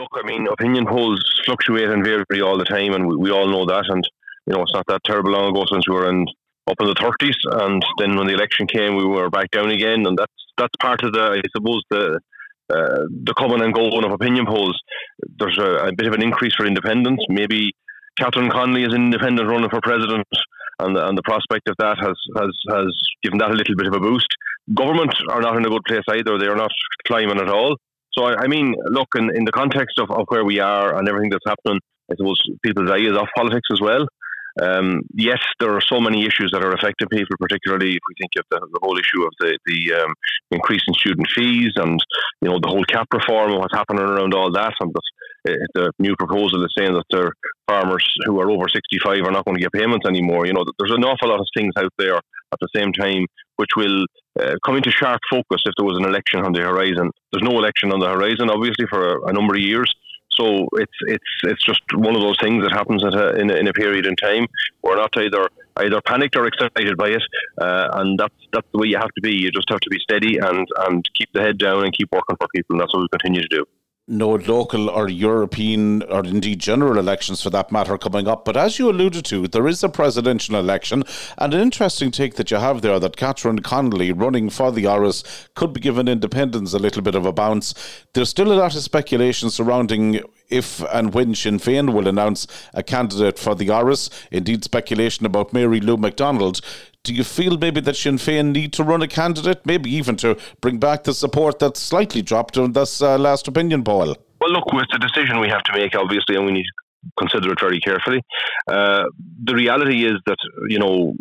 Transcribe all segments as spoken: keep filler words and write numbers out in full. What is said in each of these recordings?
look, I mean, opinion polls fluctuate and vary all the time, and we, we all know that. And you know, it's not that terrible long ago since we were in up in the thirties, and then when the election came, we were back down again, and that's that's part of the, I suppose, the uh, the coming and going of opinion polls. There's a, a bit of an increase for independents. Maybe Catherine Connolly is an independent running for president, and the, and the prospect of that has, has has given that a little bit of a boost. Government are not in a good place either. They are not climbing at all. So, I, I mean, look, in, in the context of, of where we are and everything that's happening, I suppose people's eye is off politics as well. Um, yes, there are so many issues that are affecting people, particularly if we think of the, the whole issue of the, the um, increase in student fees and, you know, the whole cap reform and what's happening around all that. And the, the new proposal is saying that the farmers who are over sixty-five are not going to get payments anymore. You know, there's an awful lot of things out there at the same time which will uh, come into sharp focus if there was an election on the horizon. There's no election on the horizon, obviously, for a, a number of years. So it's it's it's just one of those things that happens at a, in, a, in a period in time. We're not either either panicked or excited by it, uh, and that's that's the way you have to be. You just have to be steady and, and keep the head down and keep working for people, and that's what we continue to do. No local or European or indeed general elections for that matter coming up. But as you alluded to, there is a presidential election, and an interesting take that you have there that Catherine Connolly running for the Áras could be given independents a little bit of a bounce. There's still a lot of speculation surrounding if and when Sinn Féin will announce a candidate for the Áras. Indeed, speculation about Mary Lou McDonald. Do you feel maybe that Sinn Féin need to run a candidate, maybe even to bring back the support that's slightly dropped in this uh, last opinion poll? Well, look, it's a decision we have to make, obviously, and we need to consider it very carefully. Uh, the reality is that, you know,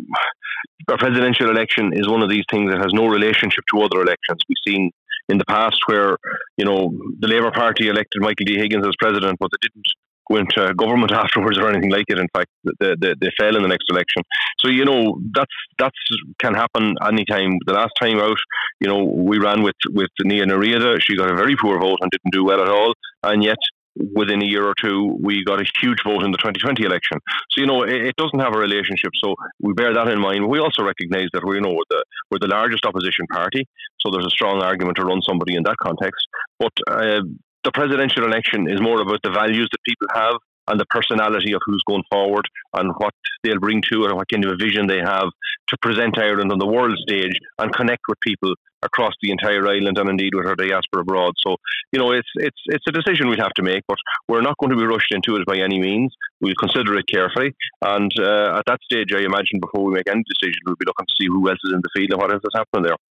a presidential election is one of these things that has no relationship to other elections. We've seen in the past where, you know, the Labour Party elected Michael D. Higgins as president, but they didn't go into government afterwards or anything like it. In fact, they, they, they fell in the next election. So, you know, that's that's can happen anytime. The last time out, you know, we ran with, with Nia Nariada. She got a very poor vote and didn't do well at all. And yet, within a year or two, we got a huge vote in the twenty twenty election. So, you know, it, it doesn't have a relationship. So we bear that in mind. We also recognise that we, you know, we're the, we're the largest opposition party. So there's a strong argument to run somebody in that context. But uh, the presidential election is more about the values that people have and the personality of who's going forward and what they'll bring to it and what kind of a vision they have to present Ireland on the world stage and connect with people across the entire island and indeed with our diaspora abroad. So, you know, it's it's it's a decision we'd have to make, but we're not going to be rushed into it by any means. We'll consider it carefully, and uh, at that stage, I imagine before we make any decision, we'll be looking to see who else is in the field and what else is happening there.